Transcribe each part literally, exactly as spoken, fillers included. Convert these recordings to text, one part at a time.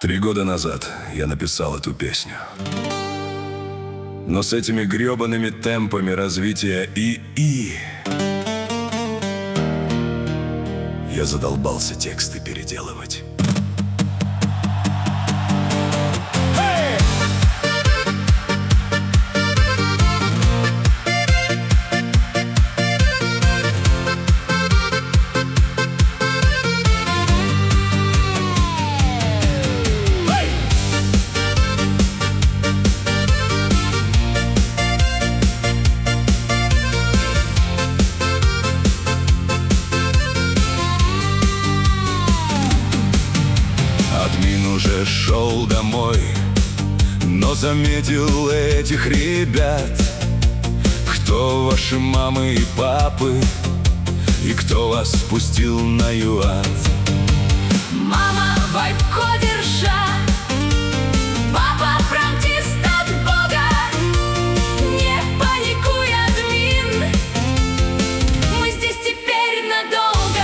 Три года назад я написал эту песню. Но с этими гребаными темпами развития ИИ я задолбался тексты переделывать. Админ уже шел домой, но заметил этих ребят. Кто ваши мамы и папы, и кто вас спустил на юат? Мама вайп-кодерша, папа практист от Бога. Не паникуй, админ, мы здесь теперь надолго.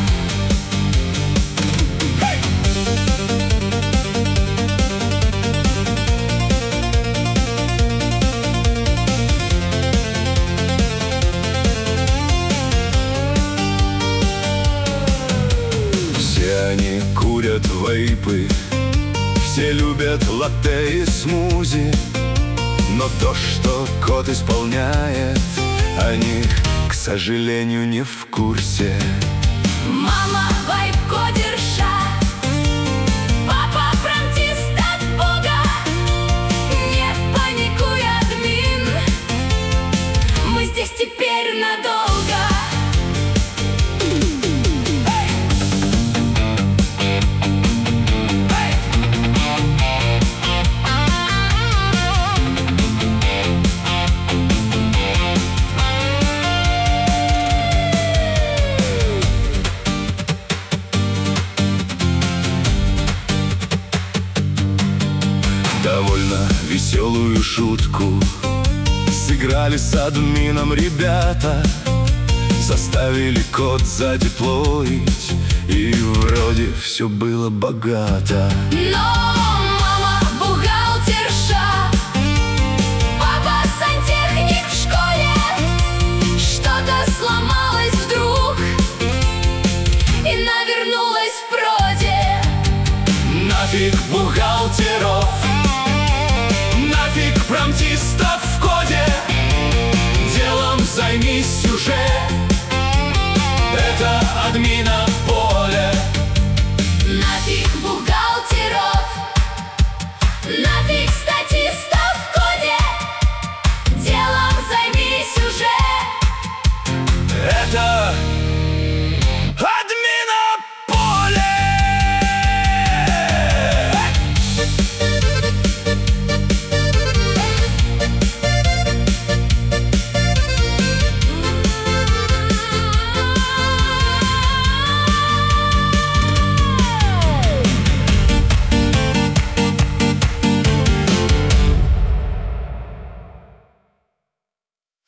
Все они курят вейпы, все любят латте и смузи. Но то, что код исполняет, они, к сожалению, не в курсе. Мама вайп-кодерша, папа практист от Бога. Не паникуй, админ, мы здесь теперь надолго. Довольно веселую шутку сыграли с админом ребята. Заставили код задеплоить, и вроде все было богато. Но мама бухгалтерша, папа сантехник в школе. Что-то сломалось вдруг и навернулось в проде. Нафиг бухгалтеров, нафиг промтистов.